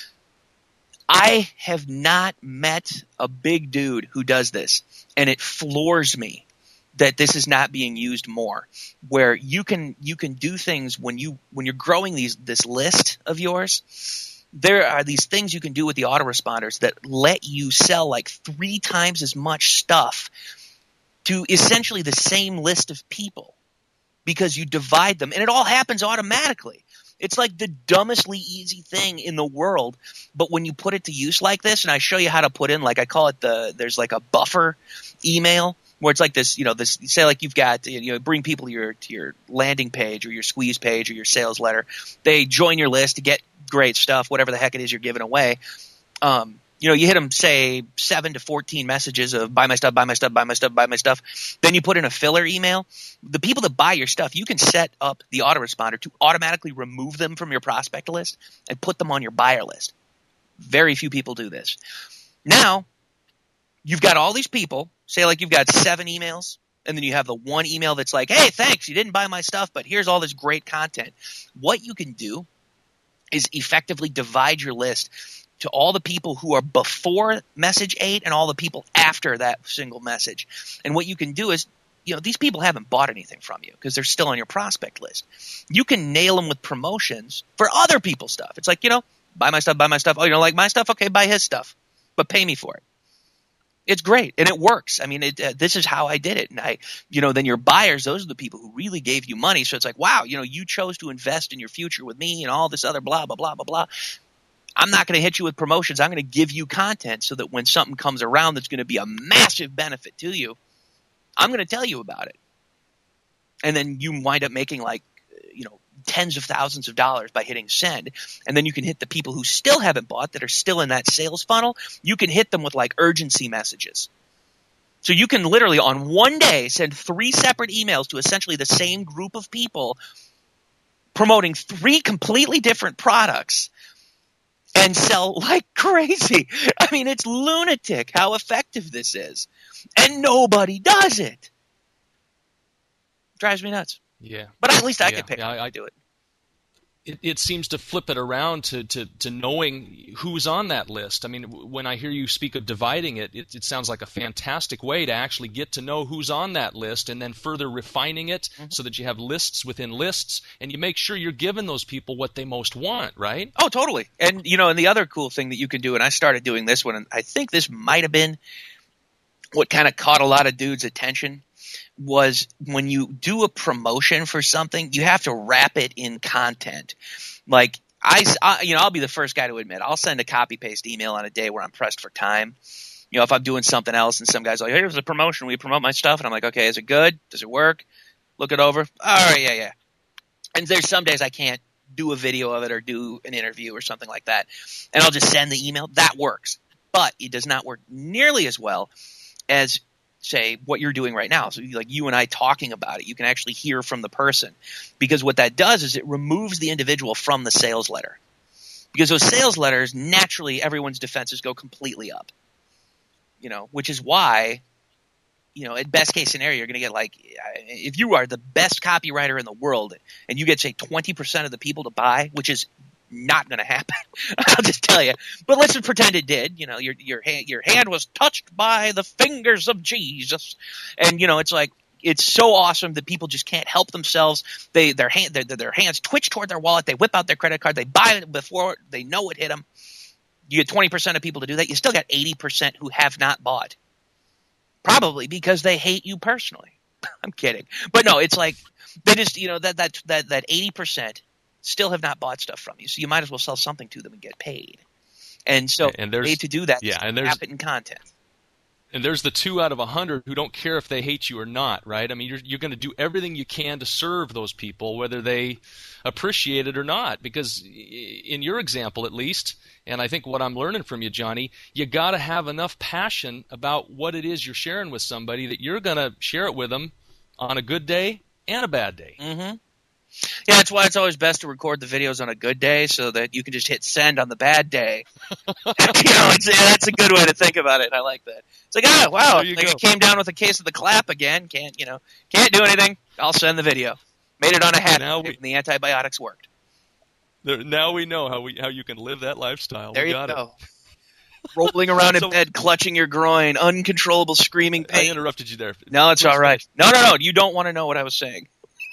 I have not met a big dude who does this, and it floors me that this is not being used more. Where you can you can do things when you when you're growing these this list of yours. There are these things you can do with the autoresponders that let you sell like three times as much stuff to essentially the same list of people because you divide them, and it all happens automatically. It's like the dumbestly easy thing in the world, but when you put it to use like this, and I show you how to put in, like I call it the, there's like a buffer email where it's like this, you know, this, say like you've got, you know, bring people to your, to your landing page or your squeeze page or your sales letter. They join your list to get great stuff, whatever the heck it is you're giving away. Um, You know, you hit them, say, seven to fourteen messages of buy my stuff, buy my stuff, buy my stuff, buy my stuff. Then you put in a filler email. The people that buy your stuff, you can set up the autoresponder to automatically remove them from your prospect list and put them on your buyer list. Very few people do this. Now, you've got all these people. Say like you've got seven emails, and then you have the one email that's like, hey, thanks, you didn't buy my stuff, but here's all this great content. What you can do is effectively divide your list to all the people who are before message eight and all the people after that single message. And what you can do is, you know, these people haven't bought anything from you because they're still on your prospect list. You can nail them with promotions for other people's stuff. It's like, you know, buy my stuff, buy my stuff. Oh, you don't like my stuff? Okay, buy his stuff, but pay me for it. It's great, and it works. I mean, it, uh, this is how I did it. And I, you know, then your buyers, those are the people who really gave you money. So it's like, wow, you know, you chose to invest in your future with me and all this other blah, blah, blah, blah, blah. I'm not going to hit you with promotions. I'm going to give you content so that when something comes around that's going to be a massive benefit to you, I'm going to tell you about it. And then you wind up making like, you know, tens of thousands of dollars by hitting send. And then you can hit the people who still haven't bought, that are still in that sales funnel. You can hit them with like urgency messages. So you can literally on one day send three separate emails to essentially the same group of people promoting three completely different products and sell like crazy. I mean, it's lunatic how effective this is. And nobody does it. Drives me nuts.
Yeah.
But at least I
yeah.
get paid
yeah,
when
I,
I do it.
It, it seems to flip it around to, to, to knowing who's on that list. I mean, when I hear you speak of dividing it, it, it sounds like a fantastic way to actually get to know who's on that list and then further refining it mm-hmm. so that you have lists within lists and you make sure you're giving those people what they most want, right?
Oh, totally. And, you know, and the other cool thing that you can do, and I started doing this one, and I think this might have been what kind of caught a lot of dudes' attention, was when you do a promotion for something, you have to wrap it in content. Like I, I, you know, I'll be the first guy to admit I'll send a copy paste email on a day where I'm pressed for time. You know, if I'm doing something else and some guy's like, hey, here's a promotion, will you promote my stuff? And I'm like, okay, is it good? Does it work? Look it over. All right, yeah, yeah. And there's some days I can't do a video of it or do an interview or something like that. And I'll just send the email. That works. But it does not work nearly as well as, say, what you're doing right now. So like you and I talking about it, you can actually hear from the person, because what that does is it removes the individual from the sales letter, because those sales letters, naturally everyone's defenses go completely up, you know, which is why, you know, at best case scenario, you're going to get like, if you are the best copywriter in the world and you get say twenty percent of the people to buy, which is not going to happen. I'll just tell you. But let's pretend it did. You know, your your hand your hand was touched by the fingers of Jesus, and you know, it's like it's so awesome that people just can't help themselves. They their hand their, their hands twitch toward their wallet. They whip out their credit card. They buy it before they know it hit them. You get twenty percent of people to do that. You still got eighty percent who have not bought, probably because they hate you personally. I'm kidding, but no, it's like they just you know that that that that eighty percent. Still have not bought stuff from you, so you might as well sell something to them and get paid. And so
and
the way to do that
yeah,
is
and
to
there's,
wrap it in content.
And there's the two out of a hundred who don't care if they hate you or not, right? I mean, you're you're going to do everything you can to serve those people, whether they appreciate it or not. Because in your example, at least, and I think what I'm learning from you, Johnny, you got to have enough passion about what it is you're sharing with somebody that you're going to share it with them on a good day and a bad day.
Mm-hmm. Yeah, that's why it's always best to record the videos on a good day so that you can just hit send on the bad day. you know, it's, that's a good way to think about it. I like that. It's like, oh, wow, like I came down with a case of the clap again. Can't, you know, can't do anything. I'll send the video. Made it on a hat, we, and the antibiotics worked.
There, now we know how we how you can live that lifestyle.
There
we
you
got
go.
It.
Rolling around in
so,
bed, clutching your groin, uncontrollable screaming pain.
I interrupted you there.
No, it's Please all right. Finish. No, no, no. You don't want to know what I was saying.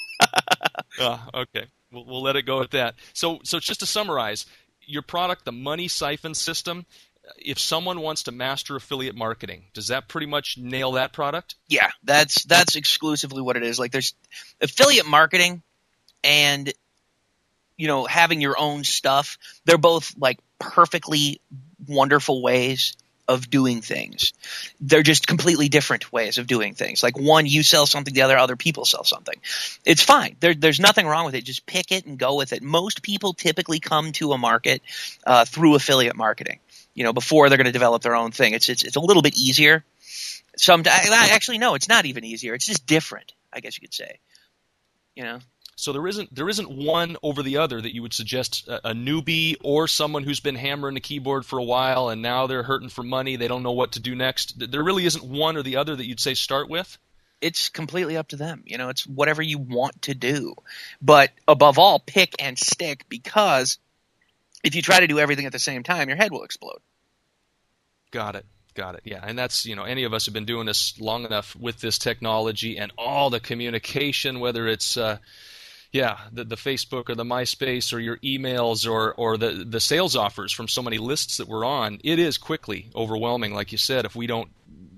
uh, okay. We'll, we'll let it go at that. So, so just to summarize, your product, the Money Siphon System, if someone wants to master affiliate marketing, does that pretty much nail that product?
Yeah, that's that's exclusively what it is. Like, there's affiliate marketing and, you know, having your own stuff. They're both like perfectly wonderful ways of doing things. They're just completely different ways of doing things. Like, one, you sell something, the other, other people sell something. It's fine. There, there's nothing wrong with it. Just pick it and go with it. Most people typically come to a market uh, through affiliate marketing, you know, before they're going to develop their own thing. It's, it's, it's a little bit easier. Sometimes, actually, no, it's not even easier. It's just different, I guess you could say, you know.
So there isn't there isn't one over the other that you would suggest a, a newbie or someone who's been hammering the keyboard for a while and now they're hurting for money, they don't know what to do next. There really isn't one or the other that you'd say start with?
It's completely up to them. You know, it's whatever you want to do. But above all, pick and stick, because if you try to do everything at the same time, your head will explode.
Got it. Got it. Yeah, and that's, you know, any of us have been doing this long enough with this technology and all the communication, whether it's uh, Yeah, the, the Facebook or the MySpace or your emails or, or the, the sales offers from so many lists that we're on, it is quickly overwhelming, like you said, if we don't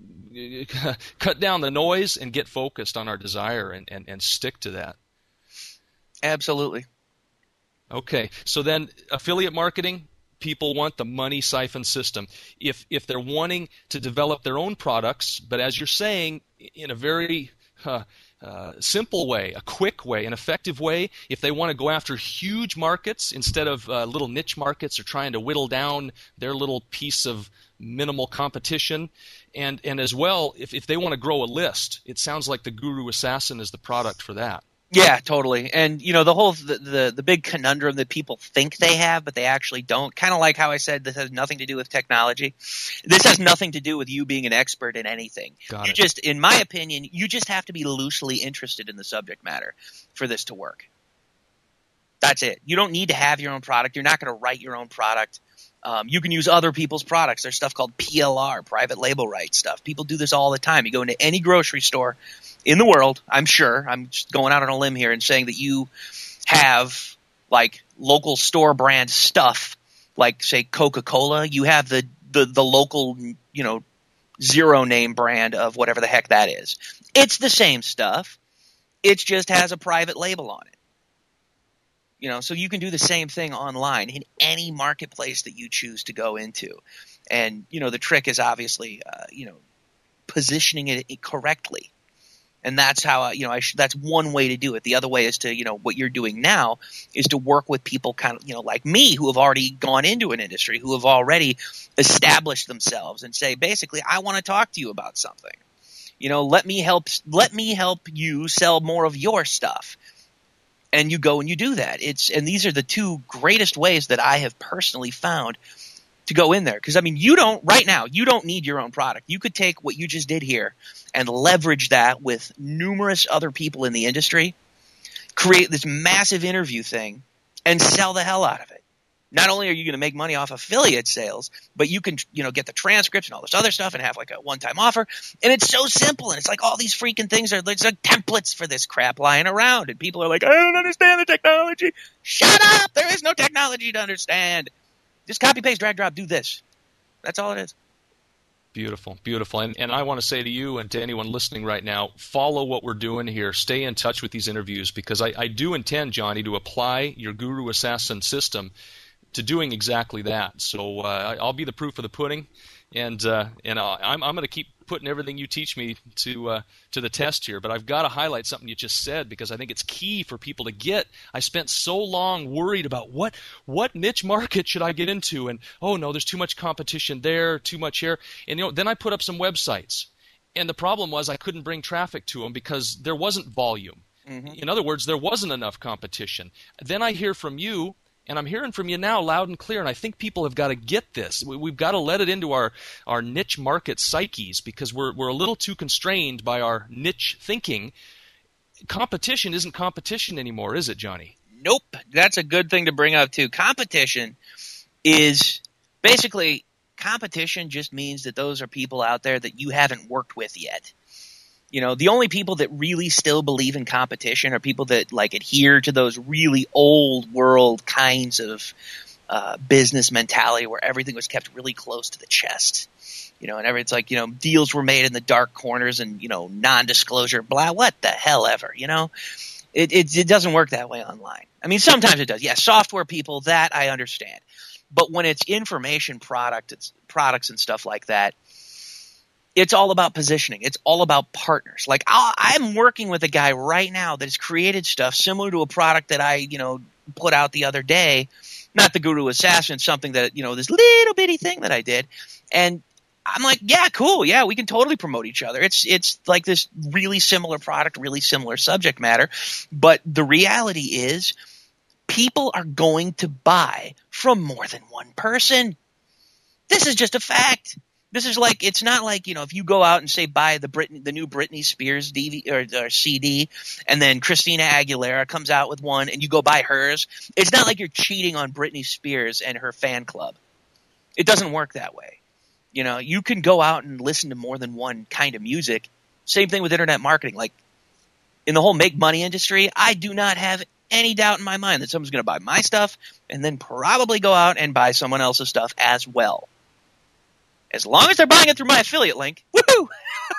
cut down the noise and get focused on our desire and, and, and stick to that.
Absolutely.
Okay, so then affiliate marketing, people want the Money Siphon System. If, if they're wanting to develop their own products, but as you're saying, in a very uh, Uh, simple way, a quick way, an effective way, if they want to go after huge markets instead of uh, little niche markets or trying to whittle down their little piece of minimal competition. And, and as well, if, if they want to grow a list, it sounds like the Guru Assassin is the product for that.
Yeah, totally. And, you know, the whole the, the the big conundrum that people think they have, but they actually don't, kind of like how I said this has nothing to do with technology. This has nothing to do with you being an expert in anything.
Got
you
it.
just, in my opinion, you just have to be loosely interested in the subject matter for this to work. That's it. You don't need to have your own product. You're not going to write your own product. Um, you can use other people's products. There's stuff called P L R, private label rights stuff. People do this all the time. You go into any grocery store in the world, I'm sure, I'm just going out on a limb here and saying that you have like local store brand stuff, like say Coca-Cola. You have the, the, the local, you know, zero name brand of whatever the heck that is. It's the same stuff. It just has a private label on it. You know, so you can do the same thing online in any marketplace that you choose to go into. And, you know, the trick is obviously, uh, you know, positioning it correctly. And that's how, I, you know, I sh- that's one way to do it. The other way is to, you know, what you're doing now is to work with people kind of, you know, like me, who have already gone into an industry, who have already established themselves and say, basically, I want to talk to you about something. You know, let me help, let me help you sell more of your stuff. And you go and you do that. It's and these are the two greatest ways that I have personally found to go in there. Because, I mean, you don't – right now, you don't need your own product. You could take what you just did here and leverage that with numerous other people in the industry, create this massive interview thing, and sell the hell out of it. Not only are you going to make money off affiliate sales, but you can, you know, get the transcripts and all this other stuff and have like a one-time offer. And it's so simple. And it's like all these freaking things are there's like templates for this crap lying around. And people are like, I don't understand the technology. Shut up. There is no technology to understand. Just copy, paste, drag, drop, do this. That's all it is.
Beautiful, beautiful. And, and I want to say to you and to anyone listening right now, follow what we're doing here. Stay in touch with these interviews, because I, I do intend, Johnny, to apply your Guru Assassin system to doing exactly that. So uh, I'll be the proof of the pudding, and uh, and I'll, I'm I'm going to keep putting everything you teach me to uh, to the test here. But I've got to highlight something you just said, because I think it's key for people to get. I spent so long worried about what what niche market should I get into, and oh no, there's too much competition there, too much here, and you know then I put up some websites, and the problem was I couldn't bring traffic to them because there wasn't volume.
Mm-hmm.
In other words, there wasn't enough competition. Then I hear from you, and I'm hearing from you now loud and clear, and I think people have got to get this. We've got to let it into our, our niche market psyches, because we're, we're a little too constrained by our niche thinking. Competition isn't competition anymore, is it, Johnny?
Nope. That's a good thing to bring up, too. Competition is basically competition just means that those are people out there that you haven't worked with yet. You know, the only people that really still believe in competition are people that like adhere to those really old world kinds of uh, business mentality where everything was kept really close to the chest. You know, and every, it's like, you know, deals were made in the dark corners and, you know, non-disclosure, blah, what the hell ever, you know? It, it, it doesn't work that way online. I mean, sometimes it does. Yeah, software people, that I understand. But when it's information product, it's products and stuff like that, it's all about positioning. It's all about partners. Like I'll, I'm working with a guy right now that has created stuff similar to a product that I, you know, put out the other day. Not the Guru Assassin, something that, you know, this little bitty thing that I did. And I'm like, yeah, cool. Yeah, we can totally promote each other. It's it's like this really similar product, really similar subject matter. But the reality is people are going to buy from more than one person. This is just a fact. This is like, it's not like, you know, if you go out and say buy the Britney, the new Britney Spears D V D or, or C D, and then Christina Aguilera comes out with one and you go buy hers. It's not like you're cheating on Britney Spears and her fan club. It doesn't work that way. You know, you can go out and listen to more than one kind of music. Same thing with internet marketing. Like in the whole make money industry, I do not have any doubt in my mind that someone's going to buy my stuff and then probably go out and buy someone else's stuff as well. As long as they're buying it through my affiliate link, woohoo!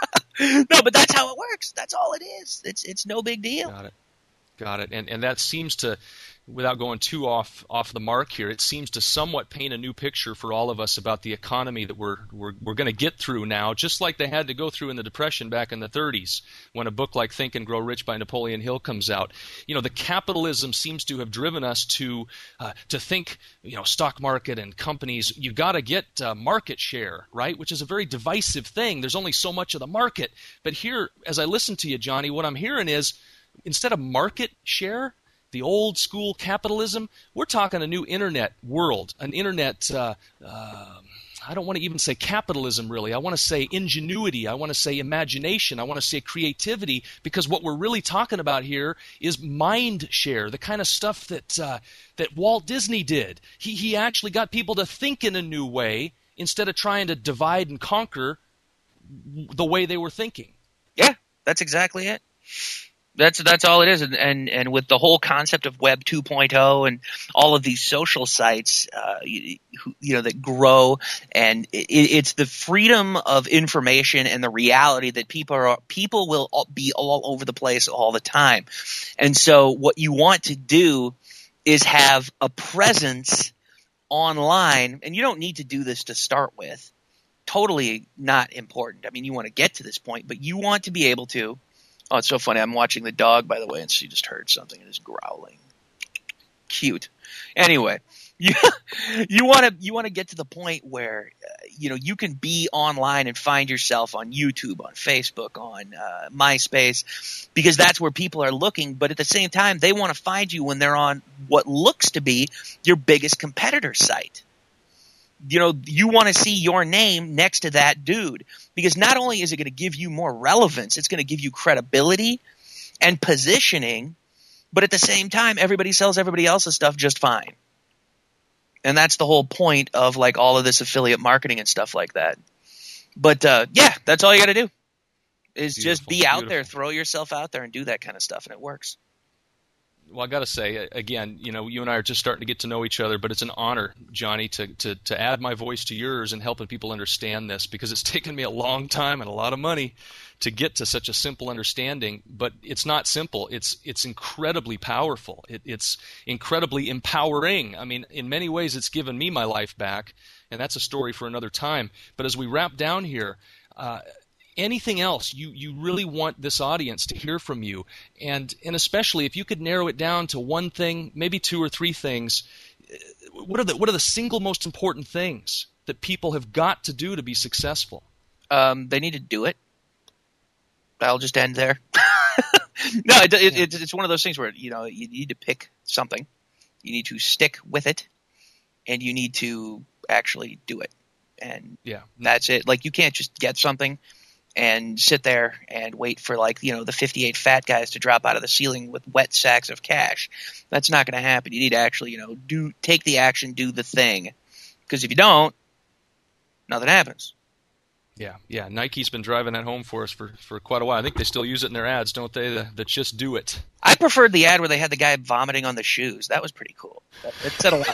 No, but that's how it works. That's all it is. It's it's no big deal.
Got it. Got it. And and that seems to, without going too off off the mark here, it seems to somewhat paint a new picture for all of us about the economy that we're we're we're going to get through now, just like they had to go through in the Depression back in the thirties when a book like Think and Grow Rich by Napoleon Hill comes out. You know, the capitalism seems to have driven us to uh, to think, you know, stock market and companies, you got to get uh, market share, right? Which is a very divisive thing. There's only so much of the market. But here, as I listen to you, Johnny, what I'm hearing is instead of market share, the old school capitalism, we're talking a new internet world, an internet, uh, uh, I don't want to even say capitalism really. I want to say ingenuity. I want to say imagination. I want to say creativity, because what we're really talking about here is mind share, the kind of stuff that uh, that Walt Disney did. He, he actually got people to think in a new way instead of trying to divide and conquer the way they were thinking.
Yeah, that's exactly it. That's that's all it is, and, and and with the whole concept of Web two point oh and all of these social sites, uh, you, you know, that grow, and it, it's the freedom of information and the reality that people are people will be all over the place all the time, and so what you want to do is have a presence online, and you don't need to do this to start with. Totally not important. I mean, you want to get to this point, but you want to be able to. Oh, it's so funny. I'm watching the dog, by the way, and she just heard something and is growling. Cute. Anyway, you you want to you want to get to the point where uh, you know you can be online and find yourself on YouTube, on Facebook, on uh, MySpace, because that's where people are looking. But at the same time, they want to find you when they're on what looks to be your biggest competitor site. You know, you want to see your name next to that dude, because not only is it going to give you more relevance, it's going to give you credibility and positioning, but at the same time, everybody sells everybody else's stuff just fine. And that's the whole point of like all of this affiliate marketing and stuff like that. But uh, yeah, that's all you got to do is
Beautiful,
just be out
beautiful.
there, throw yourself out there and do that kind of stuff, and it works.
Well, I got to say, again, you know, you and I are just starting to get to know each other, but it's an honor, Johnny, to, to, to add my voice to yours and helping people understand this, because it's taken me a long time and a lot of money to get to such a simple understanding. But it's not simple. It's it's incredibly powerful. It, it's incredibly empowering. I mean, in many ways, it's given me my life back, and that's a story for another time. But as we wrap down here, uh, anything else you, you really want this audience to hear from you, and and especially if you could narrow it down to one thing, maybe two or three things, what are the what are the single most important things that people have got to do to be successful?
Um, they need to do it. I'll just end there. no, it, it, it, it's one of those things where, you know, you need to pick something, you need to stick with it, and you need to actually do it. And
yeah,
that's it. Like, you can't just get something and sit there and wait for, like, you know, the fifty-eight fat guys to drop out of the ceiling with wet sacks of cash. That's not going to happen. You need to actually, you know, do take the action, do the thing. Because if you don't, nothing happens.
Yeah, yeah. Nike's been driving that home for us for, for quite a while. I think they still use it in their ads, don't they? The, the just do it.
I preferred the ad where they had the guy vomiting on the shoes. That was pretty cool. That, it said a lot.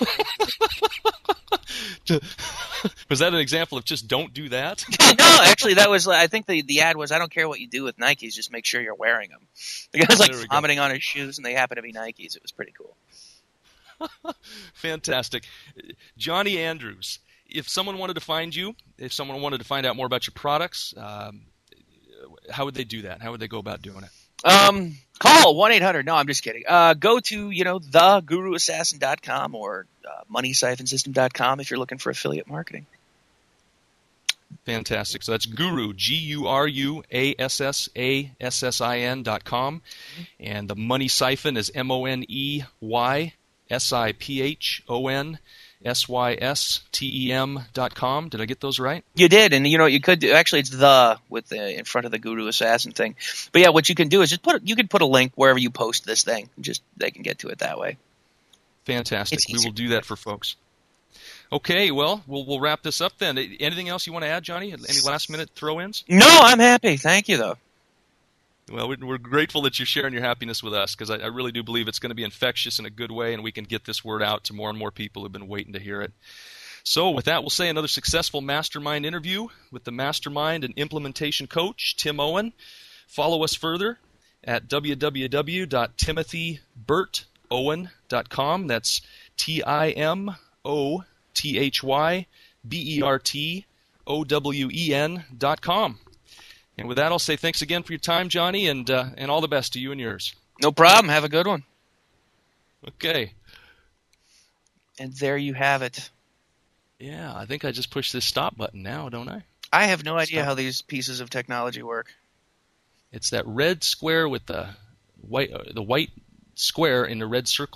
Was that an example of just don't do that?
No, actually, that was. I think the, the ad was, I don't care what you do with Nikes, just make sure you're wearing them. The guy's like vomiting on his shoes, and they happen to be Nikes. It was pretty cool.
Fantastic. Johnny Andrews. If someone wanted to find you, if someone wanted to find out more about your products, um, how would they do that? How would they go about doing it?
Um, call one eight hundred. No, I'm just kidding. Uh, go to, you know, the guru assassin dot com or uh, money siphon system dot com if you're looking for affiliate marketing.
Fantastic. So that's Guru, G U R U A S S A S S I N dot com. And the Money Siphon is M O N E Y S I P H O N S Y S T E M dot com. Did I get those right?
You did, and you know you could do, actually it's the with the in front of the Guru Assassin thing. But yeah, what you can do is just put you can put a link wherever you post this thing. Just they can get to it that way.
Fantastic. We will do that for folks. Okay, well, we'll we'll wrap this up then. Anything else you want to add, Johnny? Any last minute throw-ins?
No, I'm happy. Thank you, though.
Well, we're grateful that you're sharing your happiness with us, because I, I really do believe it's going to be infectious in a good way, and we can get this word out to more and more people who've been waiting to hear it. So with that, we'll say another successful mastermind interview with the mastermind and implementation coach, Tim Owen. Follow us further at w w w dot timothy burt owen dot com. That's T I M O T H Y B E R T O W E N dot com. And with that, I'll say thanks again for your time, Johnny, and uh, and all the best to you and yours.
No problem. Have a good one.
Okay.
And there you have it.
Yeah, I think I just pushed this stop button now, don't I?
I have no idea
Stop.
how these pieces of technology work.
It's that red square with the white, uh, the white square in the red circle.